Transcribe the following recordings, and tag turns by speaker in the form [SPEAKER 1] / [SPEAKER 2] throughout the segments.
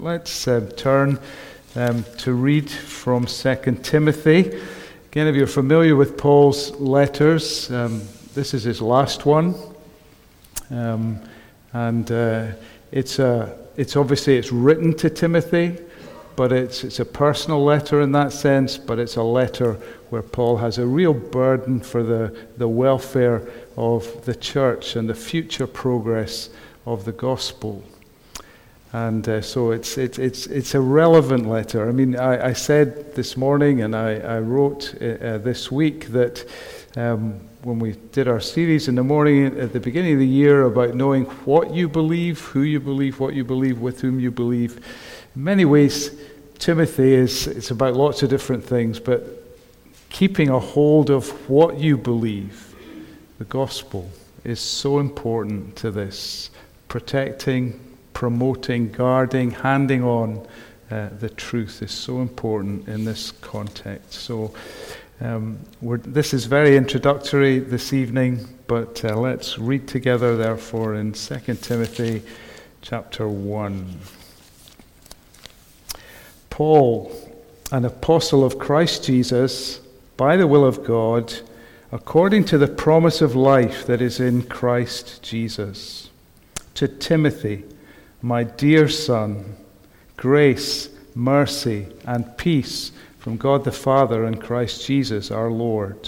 [SPEAKER 1] Let's turn to read from 2 Timothy. Again, if you're familiar with Paul's letters, this is his last one. It's obviously written to Timothy, but it's a personal letter in that sense, but it's a letter where Paul has a real burden for the welfare of the church and the future progress of the gospel. And so it's a relevant letter. I mean, I said this morning, and I wrote this week that when we did our series in the morning at the beginning of the year about knowing what you believe, who you believe, what you believe, with whom you believe, in many ways, Timothy it's about lots of different things, but keeping a hold of what you believe, the gospel, is so important to this, protecting, promoting, guarding, handing on the truth is so important in this context. So this is very introductory this evening, but let's read together therefore in 2 Timothy chapter 1. Paul, an apostle of Christ Jesus, by the will of God, according to the promise of life that is in Christ Jesus, to Timothy, my dear son, grace, mercy, and peace from God the Father and Christ Jesus our Lord.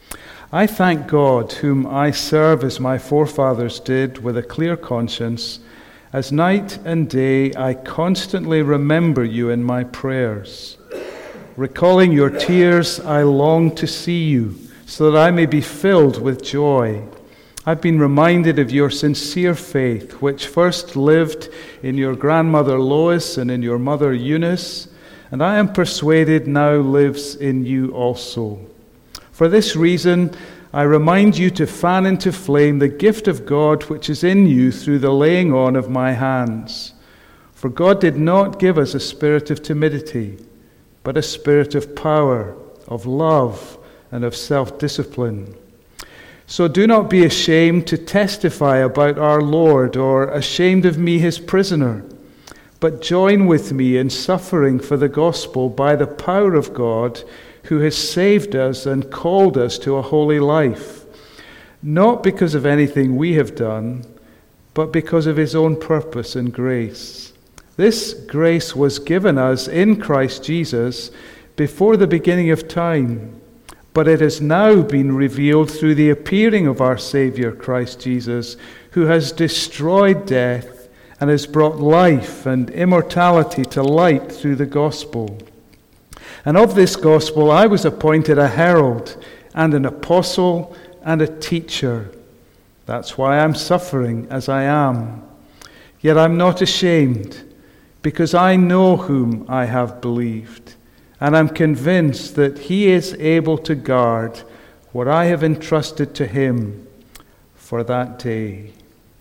[SPEAKER 1] I thank God, whom I serve as my forefathers did with a clear conscience, as night and day I constantly remember you in my prayers. Recalling your tears, I long to see you, so that I may be filled with joy. I've been reminded of your sincere faith, which first lived in your grandmother Lois and in your mother Eunice, and I am persuaded now lives in you also. For this reason, I remind you to fan into flame the gift of God which is in you through the laying on of my hands. For God did not give us a spirit of timidity, but a spirit of power, of love, and of self-discipline. So do not be ashamed to testify about our Lord, or ashamed of me, his prisoner, but join with me in suffering for the gospel by the power of God, who has saved us and called us to a holy life, not because of anything we have done, but because of his own purpose and grace. This grace was given us in Christ Jesus before the beginning of time, but it has now been revealed through the appearing of our Savior, Christ Jesus, who has destroyed death and has brought life and immortality to light through the gospel. And of this gospel I was appointed a herald and an apostle and a teacher. That's why I'm suffering as I am. Yet I'm not ashamed, because I know whom I have believed, and I'm convinced that he is able to guard what I have entrusted to him for that day.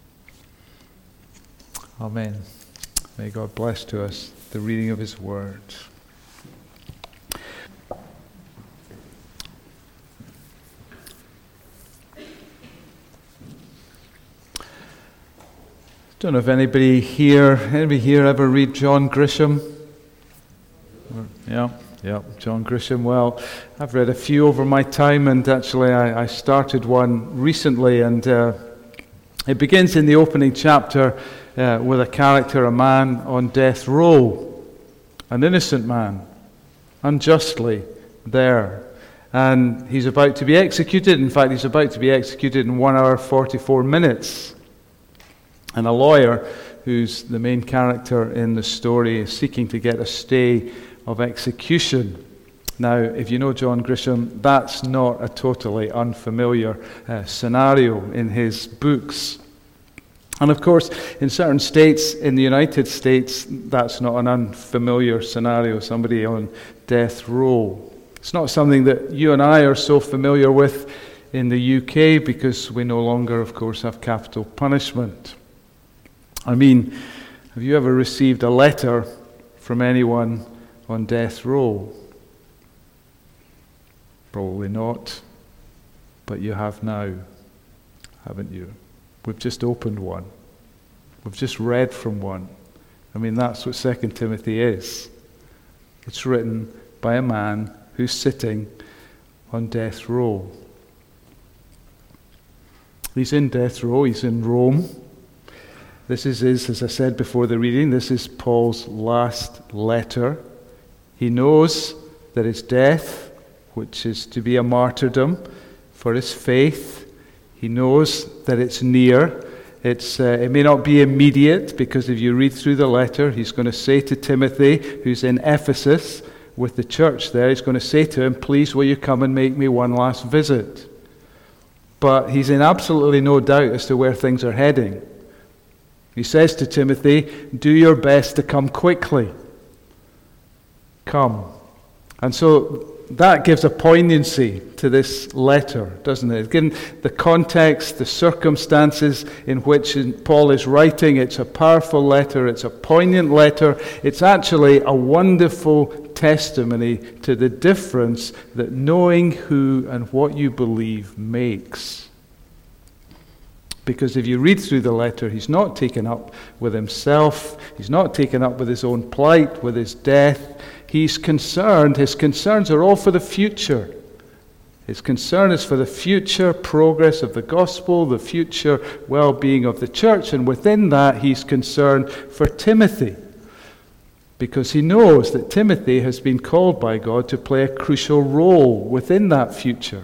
[SPEAKER 1] Amen. May God bless to us the reading of his word. Don't know if anybody here ever read John Grisham? Yeah, John Grisham. Well, I've read a few over my time, and actually I started one recently, and it begins in the opening chapter with a character, a man on death row, an innocent man, unjustly there. And he's about to be executed. In fact, he's about to be executed in 1 hour, 44 minutes. And a lawyer, who's the main character in the story, is seeking to get a stay of execution. Now, if you know John Grisham, that's not a totally unfamiliar scenario in his books. And of course, in certain states, in the United States, that's not an unfamiliar scenario, somebody on death row. It's not something that you and I are so familiar with in the UK, because we no longer, of course, have capital punishment. I mean, have you ever received a letter from anyone on death row? Probably not, but you have now, haven't you? We've just opened one. We've just read from one. I mean, that's what 2 Timothy is. It's written by a man who's sitting on death row. He's in death row, he's in Rome. This is his, as I said before the reading, this is Paul's last letter. He knows that his death, which is to be a martyrdom for his faith, he knows that it's near. It may not be immediate, because if you read through the letter, he's going to say to Timothy, who's in Ephesus with the church there, he's going to say to him, please will you come and make me one last visit? But he's in absolutely no doubt as to where things are heading. He says to Timothy, do your best to come quickly. Come. And so that gives a poignancy to this letter, doesn't it? Given the context, the circumstances in which Paul is writing, it's a powerful letter, it's a poignant letter. It's actually a wonderful testimony to the difference that knowing who and what you believe makes. Because if you read through the letter, he's not taken up with himself, he's not taken up with his own plight, with his death. He's concerned, his concerns are all for the future. His concern is for the future progress of the gospel, the future well-being of the church, and within that he's concerned for Timothy, because he knows that Timothy has been called by God to play a crucial role within that future.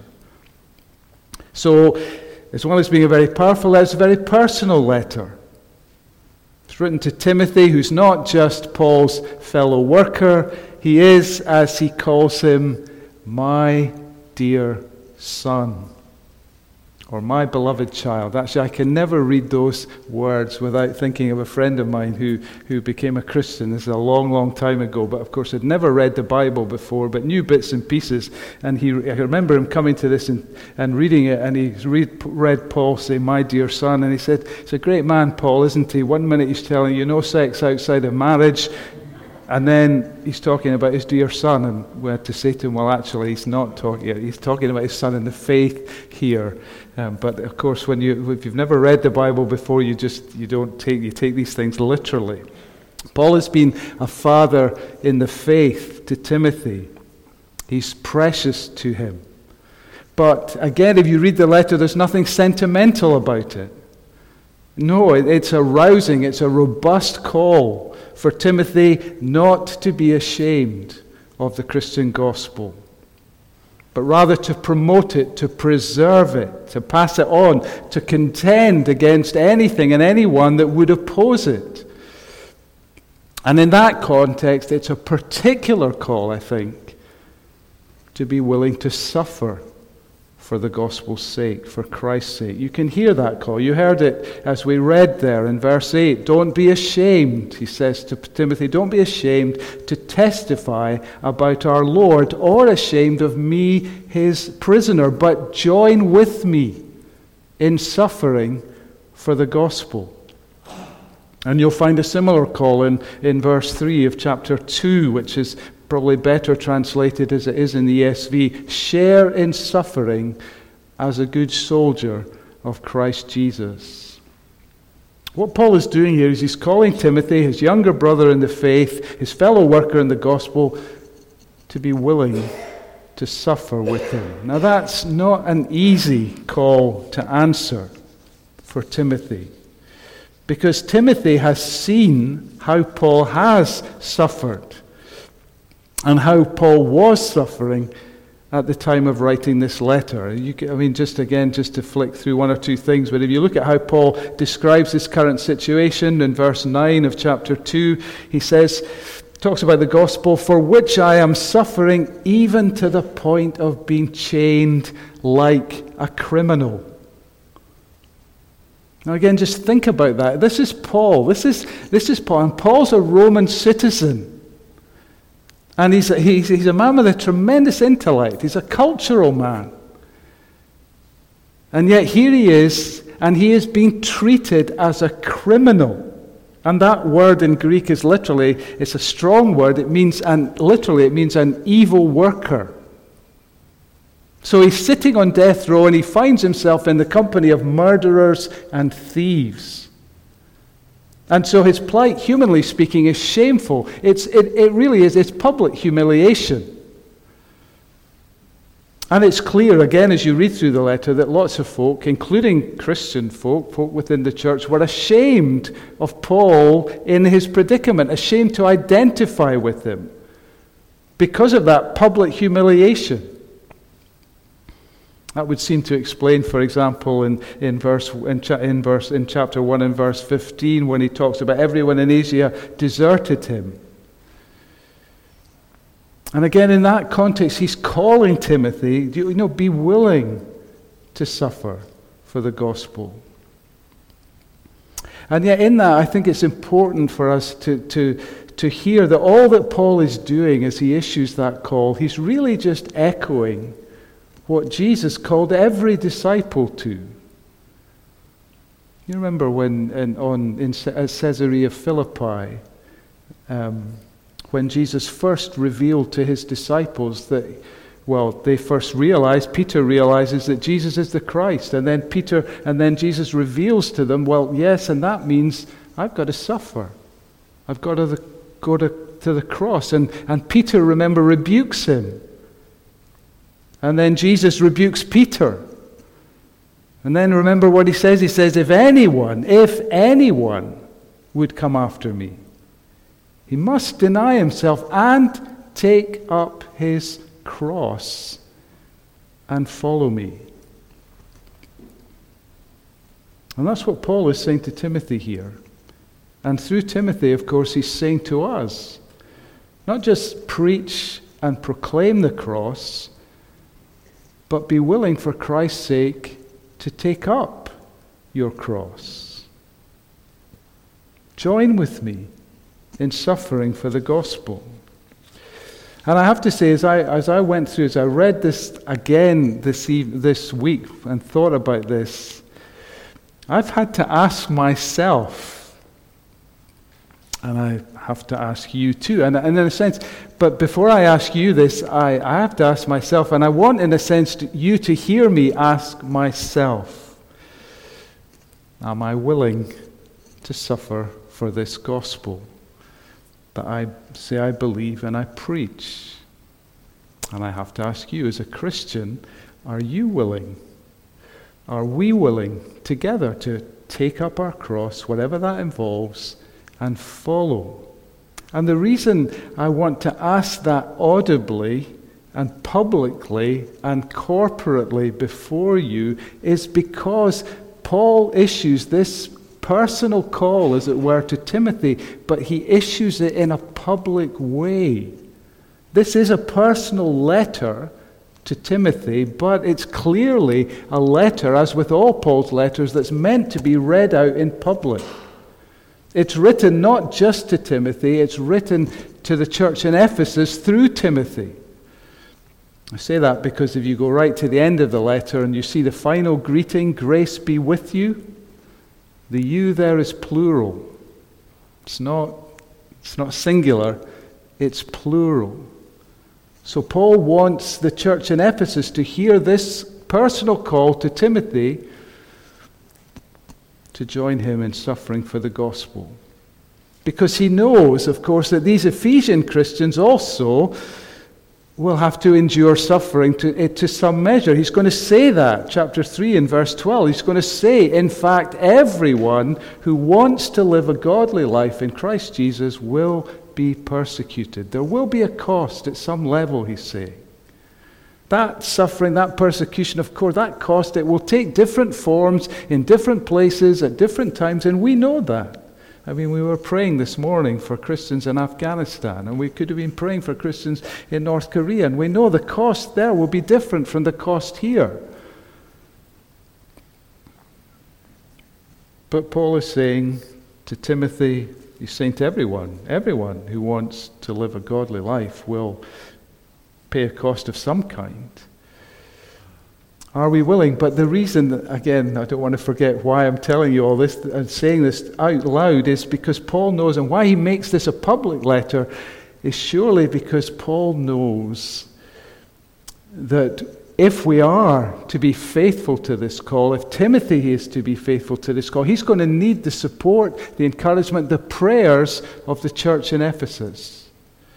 [SPEAKER 1] So, as well as being a very powerful letter, it's a very personal letter. It's written to Timothy, who's not just Paul's fellow worker. He is, as he calls him, my dear son, or my beloved child. Actually, I can never read those words without thinking of a friend of mine who became a Christian. This is a long, long time ago, but of course had never read the Bible before, but knew bits and pieces. And I remember him coming to this and reading it, and he read Paul say, my dear son, and he said, it's a great man, Paul, isn't he? One minute he's telling you no sex outside of marriage, and then he's talking about his dear son, and we had to say to him, well, actually, he's not talking. He's talking about his son in the faith here. But of course, if you've never read the Bible before, you take these things literally. Paul has been a father in the faith to Timothy. He's precious to him. But again, if you read the letter, there's nothing sentimental about it. No, it's a rousing, it's a robust call for Timothy not to be ashamed of the Christian gospel, but rather to promote it, to preserve it, to pass it on, to contend against anything and anyone that would oppose it. And in that context, it's a particular call, I think, to be willing to suffer for the gospel's sake, for Christ's sake. You can hear that call. You heard it as we read there in verse 8. Don't be ashamed, he says to Timothy, don't be ashamed to testify about our Lord, or ashamed of me, his prisoner, but join with me in suffering for the gospel. And you'll find a similar call in verse 3 of chapter 2, which is probably better translated as it is in the ESV. Share in suffering as a good soldier of Christ Jesus. What Paul is doing here is he's calling Timothy, his younger brother in the faith, his fellow worker in the gospel, to be willing to suffer with him. Now that's not an easy call to answer for Timothy, because Timothy has seen how Paul has suffered and how Paul was suffering at the time of writing this letter. Just to flick through one or two things, but if you look at how Paul describes his current situation in verse 9 of chapter 2, he talks about the gospel, for which I am suffering even to the point of being chained like a criminal. Now again, just think about that. This is Paul. This is Paul, and Paul's a Roman citizen. And he's a man with a tremendous intellect. He's a cultural man. And yet here he is, and he is being treated as a criminal. And that word in Greek is it's a strong word. It means an evil worker. So he's sitting on death row, and he finds himself in the company of murderers and thieves. And so his plight, humanly speaking, is shameful. It really is. It's public humiliation. And it's clear, again, as you read through the letter, that lots of folk, including Christian folk within the church, were ashamed of Paul in his predicament, ashamed to identify with him because of that public humiliation. That would seem to explain, for example, in chapter 1 and verse 15, when he talks about everyone in Asia deserted him. And again, in that context, he's calling Timothy, be willing to suffer for the gospel. And yet in that, I think it's important for us to hear that all that Paul is doing as he issues that call, he's really just echoing what Jesus called every disciple to. You remember when at Caesarea Philippi, when Jesus first revealed to his disciples that, they first realized, Peter realizes that Jesus is the Christ, and then Jesus reveals to them, yes, and that means I've got to suffer. I've got to go to the cross. And Peter, remember, rebukes him. And then Jesus rebukes Peter. And then remember what he says. He says, if anyone would come after me, he must deny himself and take up his cross and follow me. And that's what Paul is saying to Timothy here. And through Timothy, of course, he's saying to us, not just preach and proclaim the cross, but be willing for Christ's sake to take up your cross. Join with me in suffering for the gospel. And I have to say, as I read this again this week and thought about this, I've had to ask myself, and I have to ask you too, and in a sense, but before I ask you this, I have to ask myself, and I want, in a sense, you to hear me ask myself, am I willing to suffer for this gospel that I say I believe and I preach? And I have to ask you, as a Christian, are you willing? Are we willing together to take up our cross, whatever that involves, and follow? And the reason I want to ask that audibly and publicly and corporately before you is because Paul issues this personal call, as it were, to Timothy, but he issues it in a public way. This is a personal letter to Timothy, but it's clearly a letter, as with all Paul's letters, that's meant to be read out in public. It's written not just to Timothy, it's written to the church in Ephesus through Timothy. I say that because if you go right to the end of the letter and you see the final greeting, grace be with you, the you there is plural. It's not singular, it's plural. So Paul wants the church in Ephesus to hear this personal call to Timothy to join him in suffering for the gospel. Because he knows, of course, that these Ephesian Christians also will have to endure suffering to some measure. He's going to say that, chapter 3 and verse 12. He's going to say, in fact, everyone who wants to live a godly life in Christ Jesus will be persecuted. There will be a cost at some level, he's saying. That suffering, that persecution, of course, that cost, it will take different forms in different places at different times, and we know that. I mean, we were praying this morning for Christians in Afghanistan, and we could have been praying for Christians in North Korea, and we know the cost there will be different from the cost here. But Paul is saying to Timothy, he's saying to everyone who wants to live a godly life will pay a cost of some kind. Are we willing? But the reason, again, I don't want to forget why I'm telling you all this and saying this out loud is because Paul knows, and why he makes this a public letter is surely because Paul knows that if we are to be faithful to this call, if Timothy is to be faithful to this call, he's going to need the support, the encouragement, the prayers of the church in Ephesus.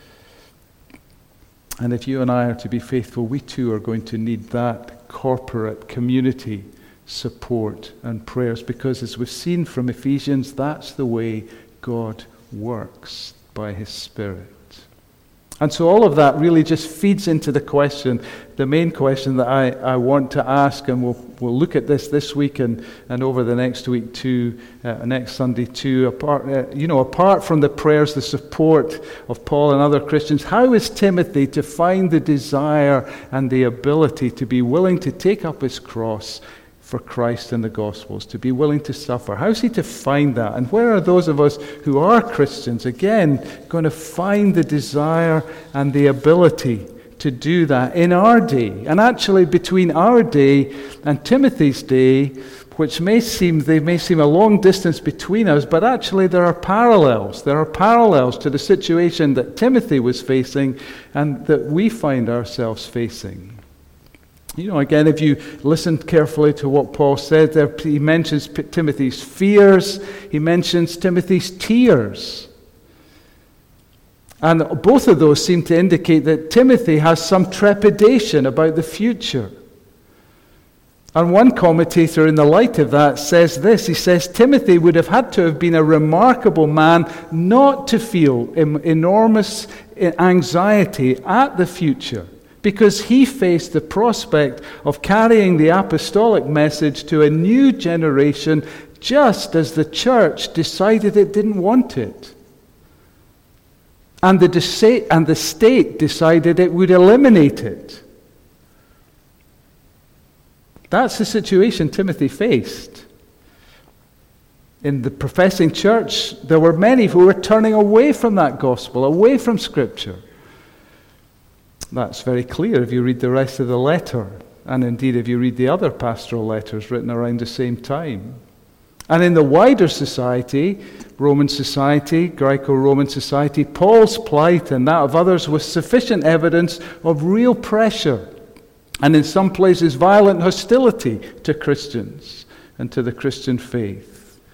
[SPEAKER 1] And if you and I are to be faithful, we too are going to need that corporate community support and prayers, because as we've seen from Ephesians, that's the way God works, by his Spirit. And so all of that really just feeds into the question, the main question that I want to ask, and we'll look at this week and over the next week too, next Sunday too. Apart from the prayers, the support of Paul and other Christians, how is Timothy to find the desire and the ability to be willing to take up his cross for Christ and the Gospels, to be willing to suffer? How's he to find that? And where are those of us who are Christians, again, going to find the desire and the ability to do that in our day? And actually, between our day and Timothy's day, which may seem a long distance between us, but actually there are parallels. There are parallels to the situation that Timothy was facing and that we find ourselves facing. Again, if you listen carefully to what Paul said there, he mentions Timothy's fears, he mentions Timothy's tears. And both of those seem to indicate that Timothy has some trepidation about the future. And one commentator, in the light of that, says this. He says, Timothy would have had to have been a remarkable man not to feel enormous anxiety at the future, because he faced the prospect of carrying the apostolic message to a new generation just as the church decided it didn't want it. And the state decided it would eliminate it. That's the situation Timothy faced. In the professing church, there were many who were turning away from that gospel, away from Scripture. That's very clear if you read the rest of the letter, and indeed if you read the other pastoral letters written around the same time. And in the wider society, Roman society, Greco-Roman society, Paul's plight and that of others was sufficient evidence of real pressure, and in some places violent hostility to Christians and to the Christian faith.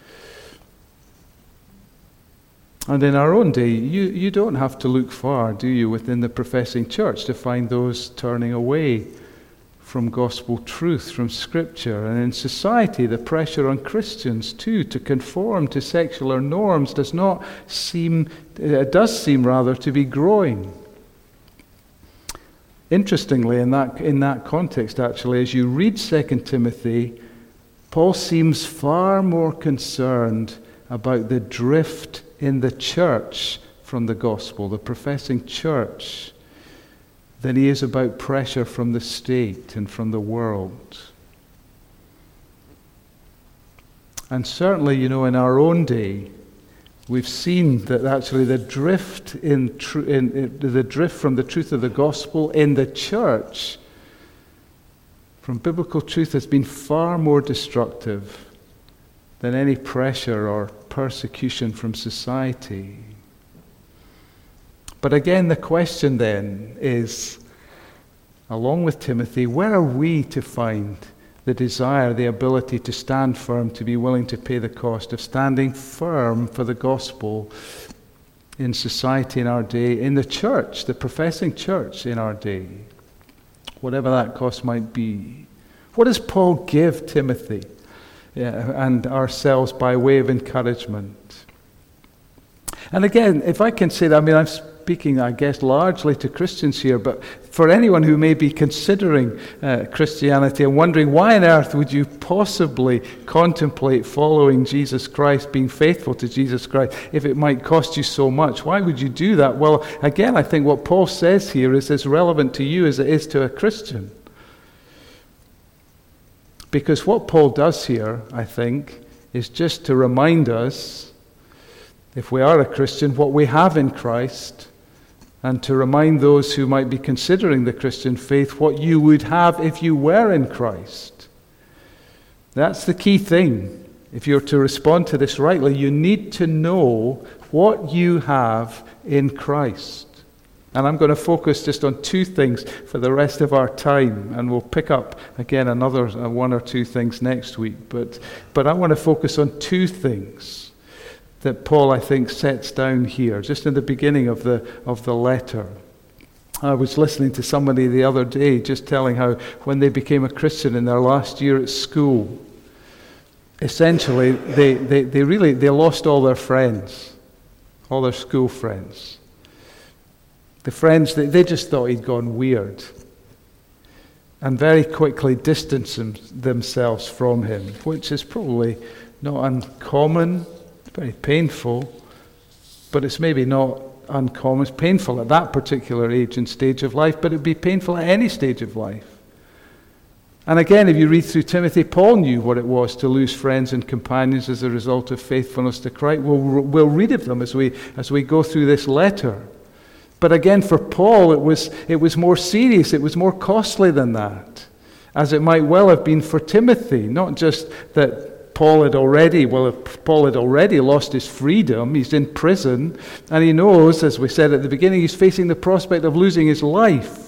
[SPEAKER 1] And in our own day, you don't have to look far, do you, within the professing church to find those turning away from gospel truth, from Scripture. And in society, the pressure on Christians, too, to conform to secular norms does seem to be growing. Interestingly, in that context, actually, as you read 2 Timothy, Paul seems far more concerned about the drift in the church from the gospel, the professing church, than he is about pressure from the state and from the world. And certainly, in our own day, we've seen that actually the drift the drift from the truth of the gospel in the church from biblical truth has been far more destructive than any pressure or persecution from society. But again, the question then is, along with Timothy, where are we to find the desire, the ability to stand firm, to be willing to pay the cost of standing firm for the gospel in society in our day, in the church, the professing church in our day, whatever that cost might be? What does Paul give Timothy and ourselves by way of encouragement? And again, if I can say that, I'm speaking, I guess, largely to Christians here, but for anyone who may be considering Christianity and wondering why on earth would you possibly contemplate following Jesus Christ, being faithful to Jesus Christ, if it might cost you so much? Why would you do that? Well, again, I think what Paul says here is as relevant to you as it is to a Christian. Because what Paul does here, I think, is just to remind us, if we are a Christian, what we have in Christ, and to remind those who might be considering the Christian faith what you would have if you were in Christ. That's the key thing. If you're to respond to this rightly, you need to know what you have in Christ. And I'm going to focus just on two things for the rest of our time, and we'll pick up again another one or two things next week. But I want to focus on two things that Paul, I think, sets down here, just in the beginning of the letter. I was listening to somebody the other day just telling how when they became a Christian in their last year at school, essentially they lost all their friends, all their school friends. The friends, they just thought he'd gone weird, and very quickly distanced themselves from him, which is probably not uncommon, very painful, but it's maybe not uncommon. It's painful at that particular age and stage of life, but it'd be painful at any stage of life. And again, if you read through Timothy, Paul knew what it was to lose friends and companions as a result of faithfulness to Christ. We'll read of them as we go through this letter. But again, for Paul, it was more serious. It was more costly than that, as it might well have been for Timothy. Not just that Paul had already lost his freedom. He's in prison, and he knows, as we said at the beginning, he's facing the prospect of losing his life.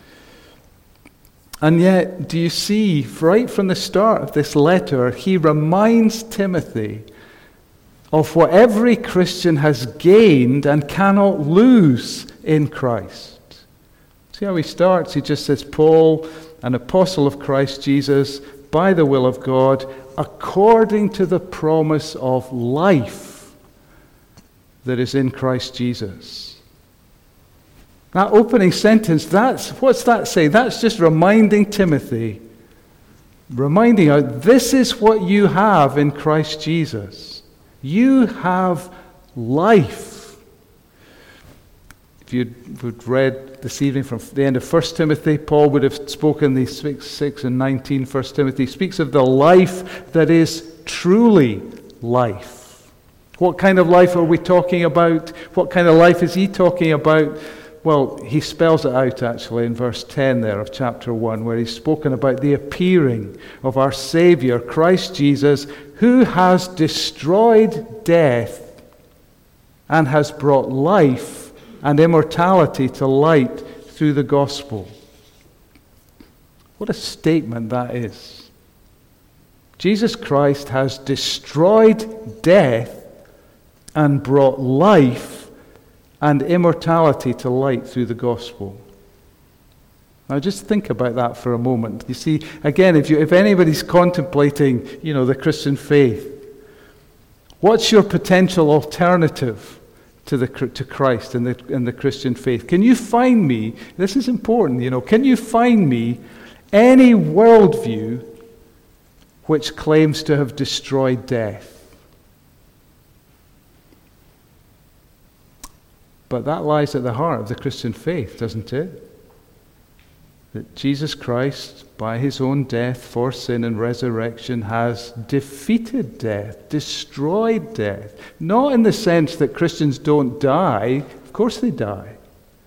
[SPEAKER 1] And yet, do you see, right from the start of this letter, he reminds Timothy of what every Christian has gained and cannot lose in Christ. See how he starts? He just says, Paul, an apostle of Christ Jesus, by the will of God, according to the promise of life that is in Christ Jesus. That opening sentence, what's that say? That's just reminding Timothy, reminding us, this is what you have in Christ Jesus. You have life. If you'd read this evening from the end of 1 Timothy, Paul would have spoken these 6 and 19. 1 Timothy speaks of the life that is truly life. What kind of life are we talking about? What kind of life is he talking about? Well, he spells it out actually in verse 10 there of chapter 1, where he's spoken about the appearing of our Savior, Christ Jesus, who has destroyed death and has brought life and immortality to light through the gospel. What a statement that is. Jesus Christ has destroyed death and brought life and immortality to light through the gospel. Now just think about that for a moment. You see, again, if anybody's contemplating, the Christian faith, what's your potential alternative to Christ and the Christian faith? Can you find me, this is important, can you find me any worldview which claims to have destroyed death? But that lies at the heart of the Christian faith, doesn't it? That Jesus Christ, by his own death for sin and resurrection, has defeated death, destroyed death. Not in the sense that Christians don't die. Of course they die.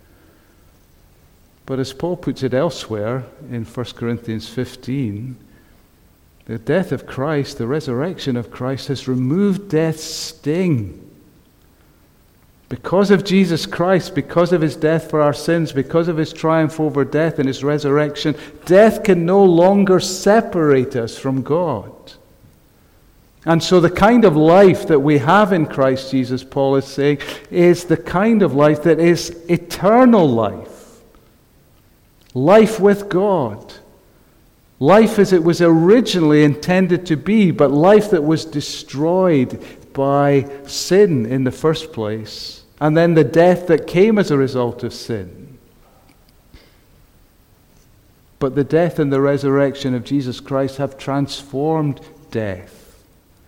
[SPEAKER 1] But as Paul puts it elsewhere in 1 Corinthians 15, the death of Christ, the resurrection of Christ, has removed death's sting. Because of Jesus Christ, because of his death for our sins, because of his triumph over death and his resurrection, death can no longer separate us from God. And so the kind of life that we have in Christ Jesus, Paul is saying, is the kind of life that is eternal life. Life with God. Life as it was originally intended to be, but life that was destroyed by sin in the first place, and then the death that came as a result of sin. But the death and the resurrection of Jesus Christ have transformed death.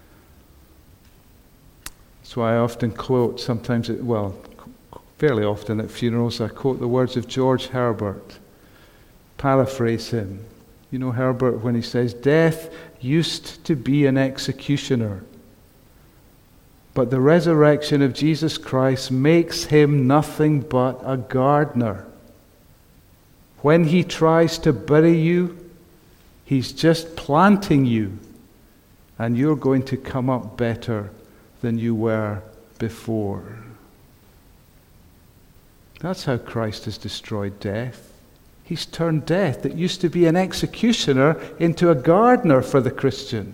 [SPEAKER 1] That's why I often quote, fairly often at funerals, I quote the words of George Herbert, paraphrase him. You know Herbert when he says, "Death used to be an executioner, but the resurrection of Jesus Christ makes him nothing but a gardener. When he tries to bury you, he's just planting you, and you're going to come up better than you were before." That's how Christ has destroyed death. He's turned death that used to be an executioner into a gardener for the Christian.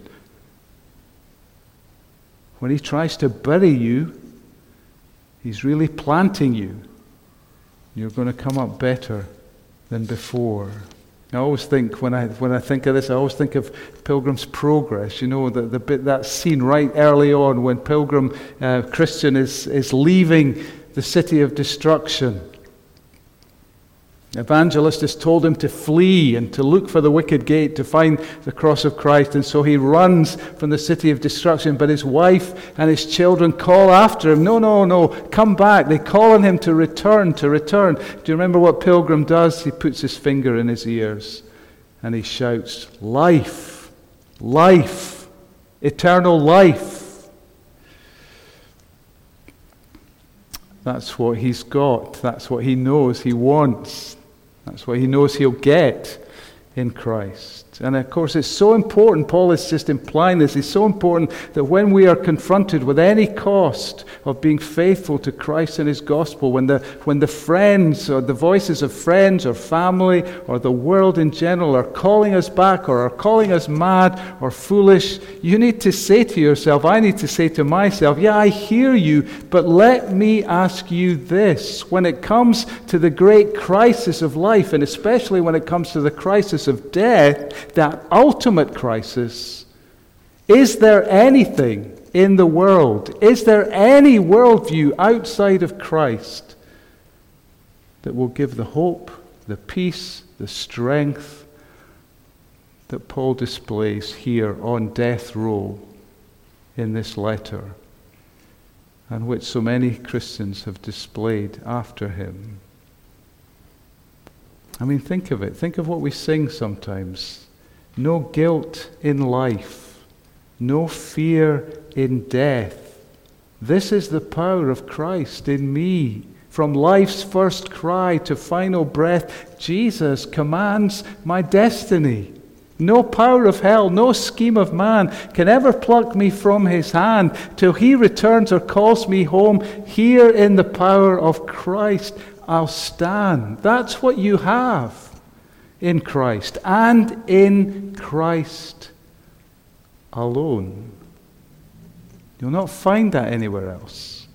[SPEAKER 1] When he tries to bury you, he's really planting you. You're going to come up better than before. I always think, when I think of this, I always think of Pilgrim's Progress. You know, the bit, that scene right early on when Pilgrim Christian is leaving the city of destruction. Evangelist has told him to flee and to look for the wicket gate to find the cross of Christ, and so he runs from the city of destruction, but his wife and his children call after him, no, come back. They call on him to return. Do you remember what Pilgrim does? He puts his finger in his ears and he shouts, life, life, eternal life. That's what he's got. That's what he knows he wants. That's what he knows he'll get in Christ. And of course, it's so important, Paul is just implying this, it's so important that when we are confronted with any cost of being faithful to Christ and his gospel, when the friends or the voices of friends or family or the world in general are calling us back or are calling us mad or foolish, you need to say to yourself, I need to say to myself, yeah, I hear you, but let me ask you this. When it comes to the great crisis of life, and especially when it comes to the crisis of death, that ultimate crisis, is there anything in the world, is there any worldview outside of Christ that will give the hope, the peace, the strength that Paul displays here on death row in this letter, and which so many Christians have displayed after him? I mean, think of it. Think of what we sing sometimes. No guilt in life, no fear in death. This is the power of Christ in me. From life's first cry to final breath, Jesus commands my destiny. No power of hell, no scheme of man can ever pluck me from his hand till he returns or calls me home. Here in the power of Christ, I'll stand. That's what you have in Christ, and in Christ alone. You'll not find that anywhere else.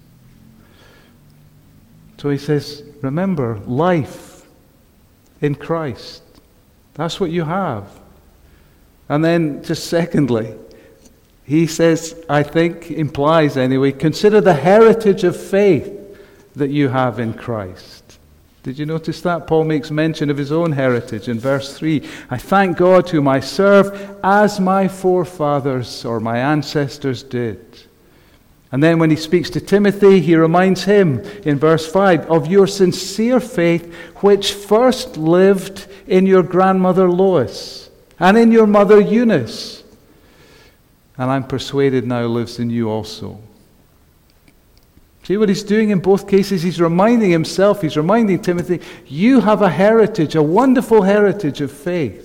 [SPEAKER 1] So he says, remember, life in Christ. That's what you have. And then, just secondly, he says, I think, implies anyway, consider the heritage of faith that you have in Christ. Did you notice that? Paul makes mention of his own heritage in verse 3. I thank God whom I serve as my forefathers or my ancestors did. And then when he speaks to Timothy, he reminds him in verse 5 of your sincere faith which first lived in your grandmother Lois and in your mother Eunice, and I'm persuaded now lives in you also. See what he's doing in both cases? He's reminding himself, he's reminding Timothy, you have a heritage, a wonderful heritage of faith.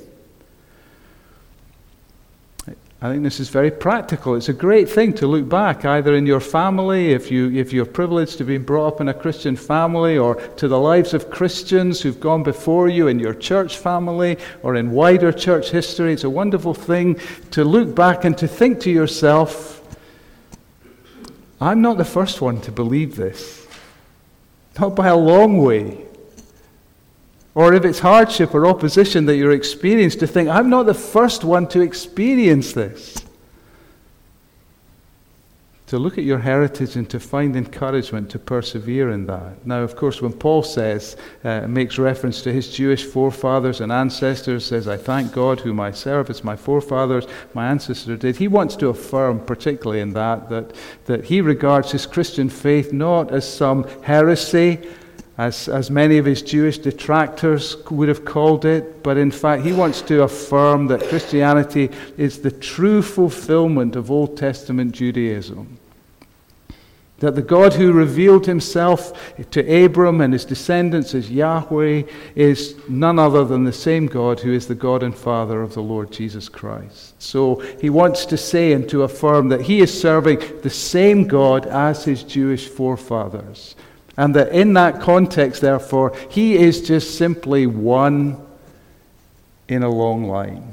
[SPEAKER 1] I think this is very practical. It's a great thing to look back, either in your family, if you're privileged to be brought up in a Christian family, or to the lives of Christians who've gone before you in your church family, or in wider church history. It's a wonderful thing to look back and to think to yourself, I'm not the first one to believe this. Not by a long way. Or if it's hardship or opposition that you're experiencing, to think, I'm not the first one to experience this. To look at your heritage and to find encouragement to persevere in that. Now, of course, when Paul says, makes reference to his Jewish forefathers and ancestors, says, I thank God whom I serve as my forefathers, my ancestors did. He wants to affirm, particularly in that he regards his Christian faith not as some heresy, as many of his Jewish detractors would have called it, but in fact he wants to affirm that Christianity is the true fulfillment of Old Testament Judaism. That the God who revealed himself to Abram and his descendants as Yahweh is none other than the same God who is the God and Father of the Lord Jesus Christ. So he wants to say and to affirm that he is serving the same God as his Jewish forefathers. And that in that context, therefore, he is just simply one in a long line.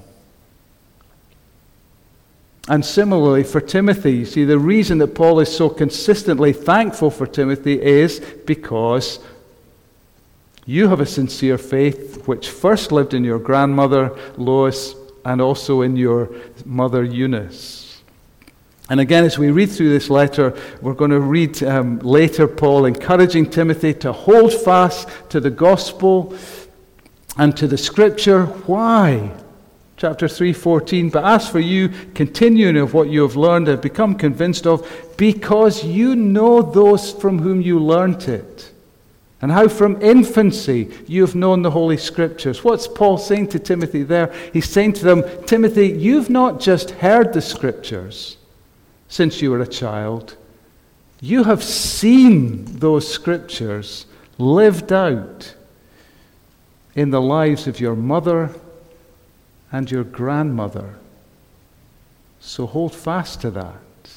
[SPEAKER 1] And similarly for Timothy, you see, the reason that Paul is so consistently thankful for Timothy is because you have a sincere faith which first lived in your grandmother Lois and also in your mother Eunice. And again, as we read through this letter, we're going to read later Paul encouraging Timothy to hold fast to the gospel and to the scripture. Why? Chapter 3:14, but as for you, continuing of what you have learned and become convinced of, because you know those from whom you learnt it, and how from infancy you have known the Holy Scriptures. What's Paul saying to Timothy there? He's saying to them, Timothy, you've not just heard the Scriptures since you were a child. You have seen those Scriptures lived out in the lives of your mother and your grandmother. So hold fast to that.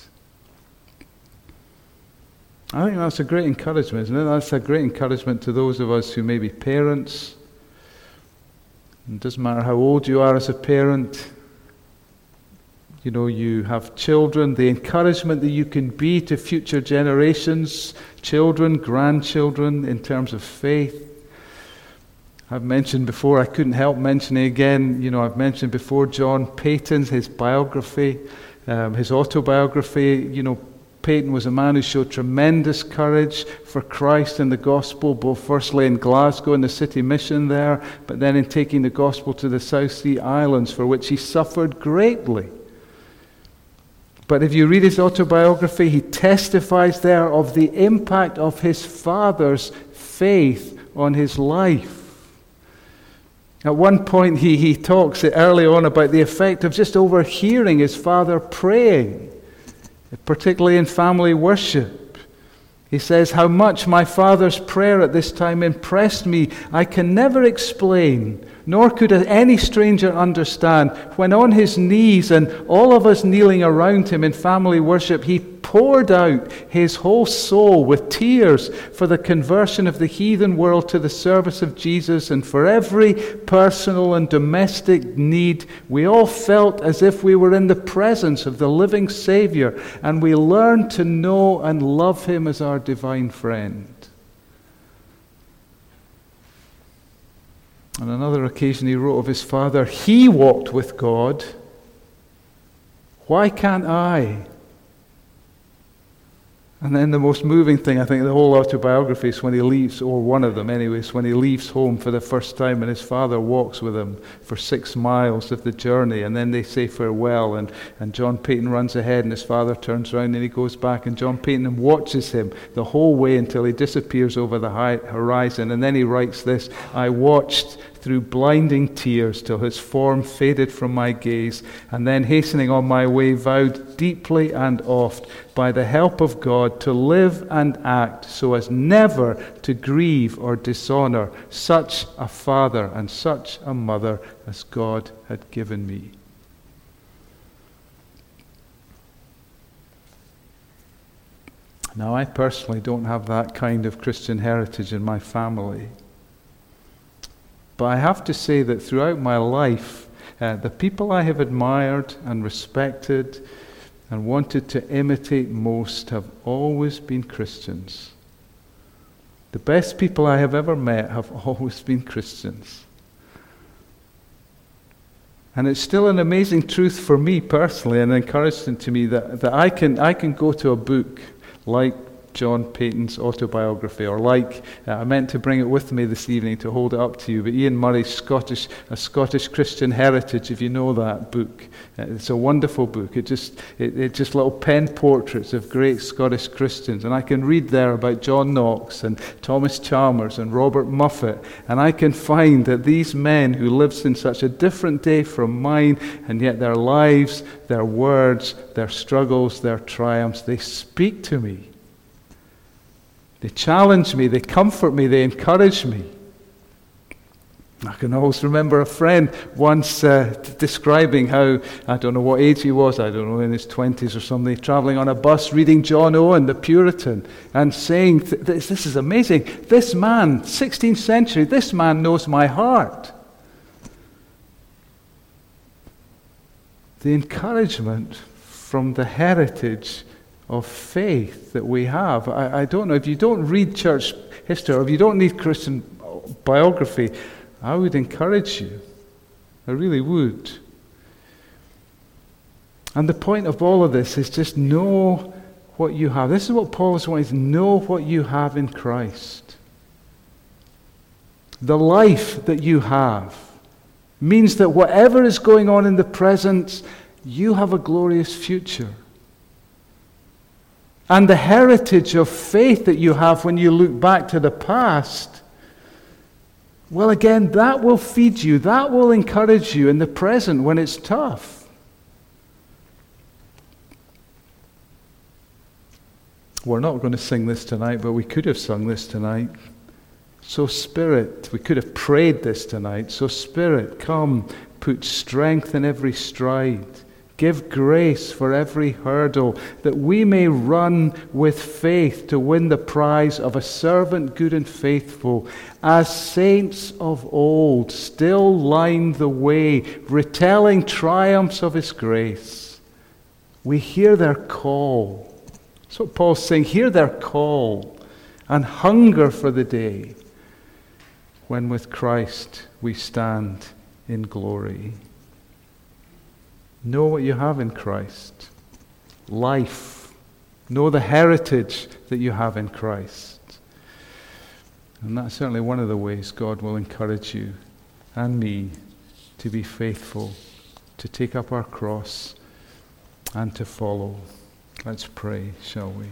[SPEAKER 1] I think that's a great encouragement, isn't it? That's a great encouragement to those of us who may be parents. It doesn't matter how old you are as a parent. You know, you have children. The encouragement that you can be to future generations, children, grandchildren, in terms of faith. I've mentioned before, I couldn't help mentioning again, I've mentioned before John Paton's, his biography, his autobiography. Paton was a man who showed tremendous courage for Christ and the gospel, both firstly in Glasgow in the city mission there, but then in taking the gospel to the South Sea Islands, for which he suffered greatly. But if you read his autobiography, he testifies there of the impact of his father's faith on his life. At one point, he talks early on about the effect of just overhearing his father praying, particularly in family worship. He says, how much my father's prayer at this time impressed me, I can never explain, nor could any stranger understand. When on his knees and all of us kneeling around him in family worship, he poured out his whole soul with tears for the conversion of the heathen world to the service of Jesus, and for every personal and domestic need, we all felt as if we were in the presence of the living Savior, and we learned to know and love him as our divine friend. On another occasion he wrote of his father, he walked with God. Why can't I? And then the most moving thing, I think, the whole autobiography is when he leaves, or one of them anyways, when he leaves home for the first time and his father walks with him for 6 miles of the journey, and then they say farewell, and John Paton runs ahead and his father turns around and he goes back, and John Paton watches him the whole way until he disappears over the horizon, and then he writes this, I watched through blinding tears till his form faded from my gaze, and then hastening on my way vowed deeply and oft by the help of God to live and act so as never to grieve or dishonor such a father and such a mother as God had given me. Now, I personally don't have that kind of Christian heritage in my family. But I have to say that throughout my life, the people I have admired and respected and wanted to imitate most have always been Christians. The best people I have ever met have always been Christians. And it's still an amazing truth for me personally, and encouragement to me that I can go to a book like John Paton's autobiography, or like, I meant to bring it with me this evening to hold it up to you, but Ian Murray's A Scottish Christian Heritage, if you know that book. It's a wonderful book. It just little pen portraits of great Scottish Christians, and I can read there about John Knox and Thomas Chalmers and Robert Muffet, and I can find that these men who lived in such a different day from mine, and yet their lives, their words, their struggles, their triumphs, they speak to me. They challenge me, they comfort me, they encourage me. I can always remember a friend once describing how, I don't know what age he was, I don't know, in his 20s or something, traveling on a bus, reading John Owen, the Puritan, and saying, this is amazing, this man, 16th century, this man knows my heart. The encouragement from the heritage of faith that we have. I don't know, if you don't read church history, or if you don't need Christian biography, I would encourage you. I really would. And the point of all of this is just know what you have. This is what Paul is wanting to know, what you have in Christ. The life that you have means that whatever is going on in the present, you have a glorious future. And the heritage of faith that you have when you look back to the past, well, again, that will feed you, that will encourage you in the present when it's tough. We're not going to sing this tonight, but we could have sung this tonight. So Spirit, we could have prayed this tonight. So Spirit, come, put strength in every stride. Give grace for every hurdle, that we may run with faith to win the prize of a servant good and faithful, as saints of old still line the way, retelling triumphs of His grace. We hear their call. That's what Paul's saying. Hear their call and hunger for the day when with Christ we stand in glory. Know what you have in Christ. Life. Know the heritage that you have in Christ. And that's certainly one of the ways God will encourage you and me to be faithful, to take up our cross, and to follow. Let's pray, shall we?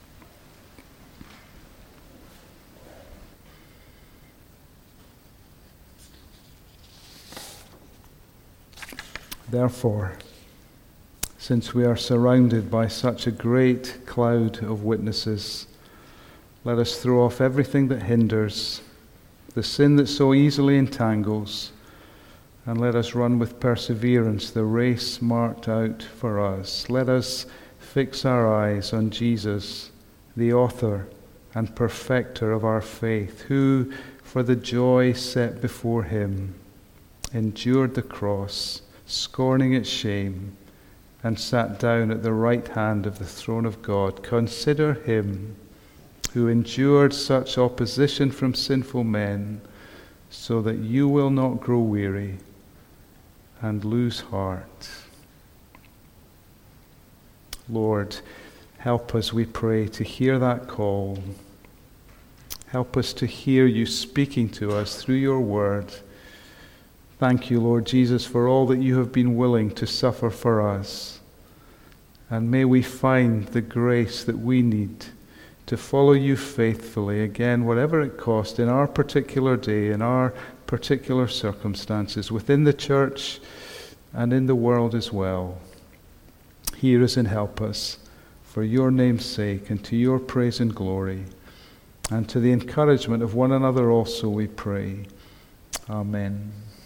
[SPEAKER 1] Therefore, since we are surrounded by such a great cloud of witnesses, let us throw off everything that hinders, the sin that so easily entangles, and let us run with perseverance the race marked out for us. Let us fix our eyes on Jesus, the author and perfecter of our faith, who, for the joy set before him, endured the cross, scorning its shame, and sat down at the right hand of the throne of God. Consider him who endured such opposition from sinful men, so that you will not grow weary and lose heart. Lord, help us, we pray, to hear that call. Help us to hear you speaking to us through your word. Thank you, Lord Jesus, for all that you have been willing to suffer for us. And may we find the grace that we need to follow you faithfully, again, whatever it costs, in our particular day, in our particular circumstances, within the church and in the world as well. Hear us and help us, for your name's sake, and to your praise and glory, and to the encouragement of one another also, we pray. Amen.